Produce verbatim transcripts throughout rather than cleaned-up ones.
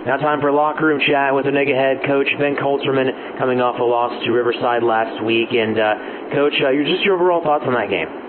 Now time for locker room chat with Onega head coach Ben Colterman, coming off a loss to Riverside last week. And uh, Coach, uh, just your overall thoughts on that game?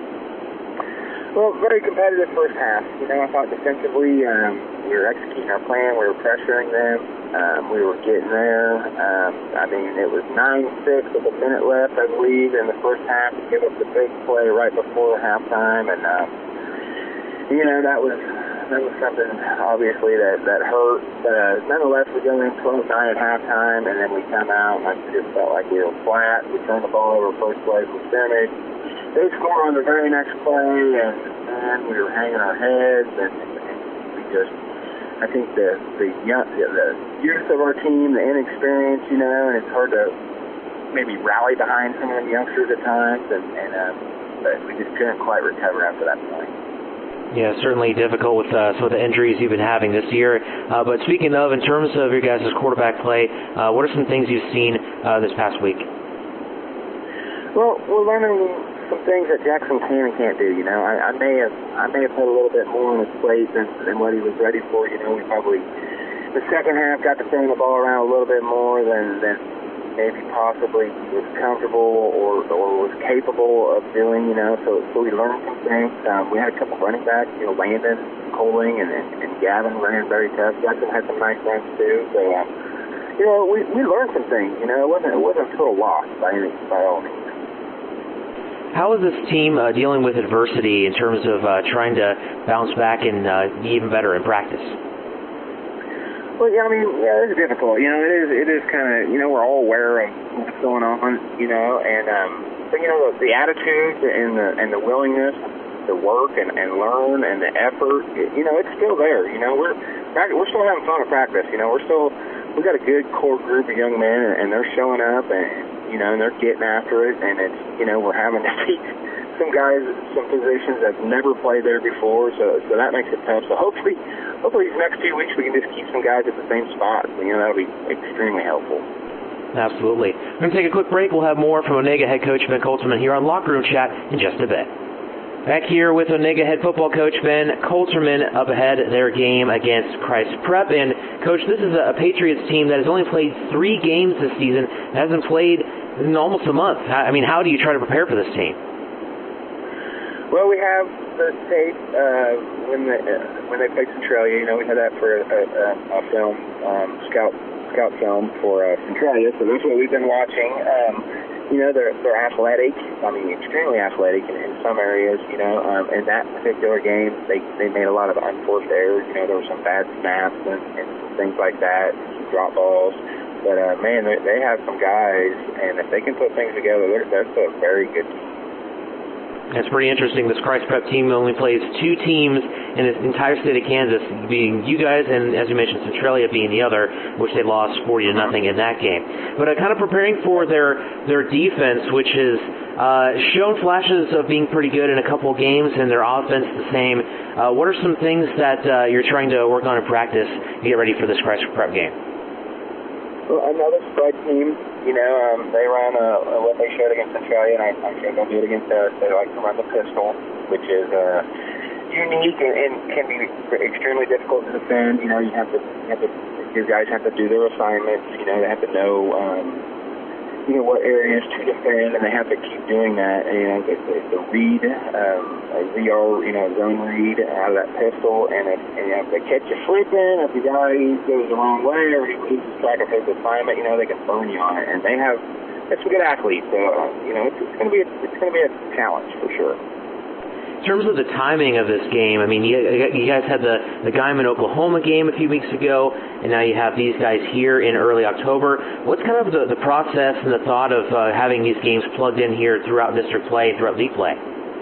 Well, very competitive first half. You know, I thought defensively um, we were executing our plan. We were pressuring them. Um, we were getting there. Um, I mean, it was nine six with a minute left, I believe, in the first half to give up the big play right before halftime. And, uh, you know, that was that was something, obviously, that, that hurt. But uh, nonetheless, we go in twelve nine at halftime, and then we come out, and I just felt like we were flat. We turned the ball over first play from scrimmage. They score on the very next play, and, and we were hanging our heads, and, and we just, I think the the, young, the youth of our team, the inexperience, you know, and it's hard to maybe rally behind some of the youngsters at times, and, and um, but we just couldn't quite recover after that point. Yeah, certainly difficult with uh, some of the injuries you've been having this year. Uh, but speaking of, in terms of your guys' quarterback play, uh, what are some things you've seen uh, this past week? Well, we're learning some things that Jackson can and can't do. You know, I, I may have I may have put a little bit more on his plate than, than what he was ready for. You know, we probably the second half got to throwing the ball around a little bit more than, than maybe possibly was comfortable or or was capable of doing. You know, so so we learned some things. Um, we had a couple running backs. You know, Landon, Coling, and, and, and Gavin ran very tough. Jackson had some nice runs too. So um, you know, we we learned some things. You know, it wasn't it wasn't a total loss by any by all means. How is this team uh, dealing with adversity in terms of uh, trying to bounce back and uh, be even better in practice? Well, yeah, I mean, yeah, it's difficult. You know, it is. It is kind of. You know, we're all aware of what's going on. You know, and um, but you know, the, the attitude and the and the willingness to work and, and learn and the effort. You know, it's still there. You know, we're we're still having fun at practice. You know, we're still we've got a good core group of young men, and, and they're showing up and. You know, and they're getting after it, and it's, you know, we're having to teach some guys some positions that have never played there before, so so that makes it tough. So hopefully, hopefully these next few weeks we can just keep some guys at the same spot. You know, that'll be extremely helpful. Absolutely. We're going to take a quick break. We'll have more from Onega head coach Ben Colterman here on Locker Room Chat in just a bit. Back here with Onega head football coach Ben Colterman up ahead their game against Christ Prep. And, Coach, this is a Patriots team that has only played three games this season, hasn't played in almost a month. I mean, how do you try to prepare for this team? Well, we have the tape uh, when, the, uh, when they played Centralia. You know, we had that for a, a, a film, um, scout scout film for uh, Centralia, so that's what we've been watching. Um, You know, they're they're athletic. I mean, extremely athletic in, in some areas. You know, um, in that particular game, they they made a lot of unforced errors. You know, there were some bad snaps and, and things like that, some drop balls. But uh, man, they, they have some guys, and if they can put things together, they're, that's a very good team. It's pretty interesting. This Christ Prep team only plays two teams in the entire state of Kansas, being you guys and, as you mentioned, Centralia being the other, which they lost forty to nothing in that game. But uh, kind of preparing for their their defense, which has uh, shown flashes of being pretty good in a couple of games, and their offense the same. Uh, what are some things that uh, you're trying to work on in practice to get ready for this Christ Prep game? Well, another spread team, you know, um, they run uh, what they showed against Centralia, and I, I think they'll do it against us. They like to run the pistol, which is uh, unique and, and can be extremely difficult to defend. You know, you have to, you have to, your guys have to do their assignments. You know, they have to know, um, you know, what areas to defend, and they have to keep doing that. And, you know, it's, it's a read, um, a V R, you know, zone read out of that pistol, and if, and, you know, if they catch you slipping, if the guy goes the wrong way or he loses track of his assignment, you know, they can burn you on it. And they have, it's some good athletes, so uh, you know, it's, it's going to be, a, it's going to be a challenge for sure. In terms of the timing of this game, I mean, you, you guys had the, the Guyman, Oklahoma game a few weeks ago, and now you have these guys here in early October. What's kind of the, the process and the thought of uh, having these games plugged in here throughout district play, throughout league play?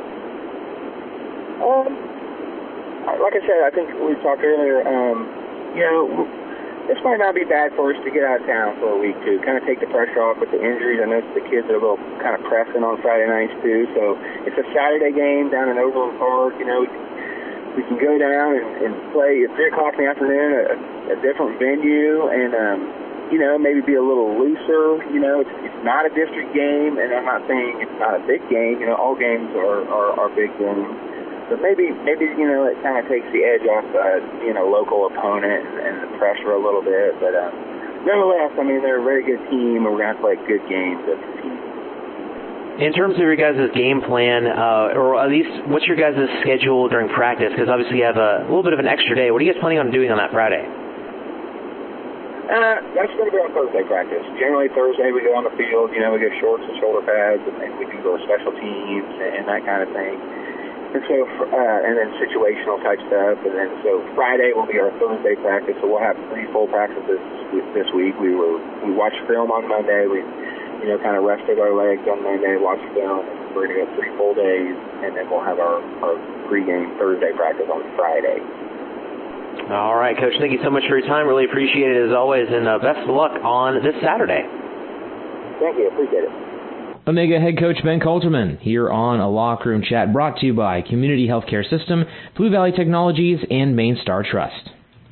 Um, like I said, I think we talked earlier, um, you know, this might not be bad for us to get out of town for a week, too. Kind of take the pressure off with the injuries. I know the kids are a little kind of pressing on Friday nights, too. So it's a Saturday game down in Overland Park. You know, we can go down and, and play at three o'clock in the afternoon at a, a different venue and, um, you know, maybe be a little looser. You know, it's, it's not a district game, and I'm not saying it's not a big game. You know, all games are, are, are big games. so maybe, maybe you know, it kind of takes the edge off, uh, you know, local opponent and, and the pressure a little bit. But um, nonetheless, I mean, they're a very good team, and we're going to play good games as a team. In terms of your guys' game plan, uh, or at least what's your guys' schedule during practice? Because obviously you have a little bit of an extra day. What are you guys planning on doing on that Friday? Uh, that's going to be on Thursday practice. Generally Thursday we go on the field, you know, we get shorts and shoulder pads, and, and we do our special teams and, and that kind of thing. And so, uh, and then situational type stuff. And then so Friday will be our Thursday practice. So we'll have three full practices this week. We were we watched film on Monday. We, you know, kind of rested our legs on Monday, watched film. And we're going to go three full days, and then we'll have our our pregame Thursday practice on Friday. All right, Coach, thank you so much for your time. Really appreciate it as always, and uh, best of luck on this Saturday. Thank you. Appreciate it. Omega head coach Ben Coulterman here on a Locker Room Chat, brought to you by Community Healthcare System, Blue Valley Technologies, and Main Star Trust.